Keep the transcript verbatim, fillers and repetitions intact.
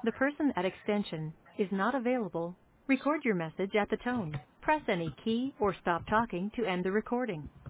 The person at extension is not available. Record your message at the tone. Press any key or stop talking to end the recording.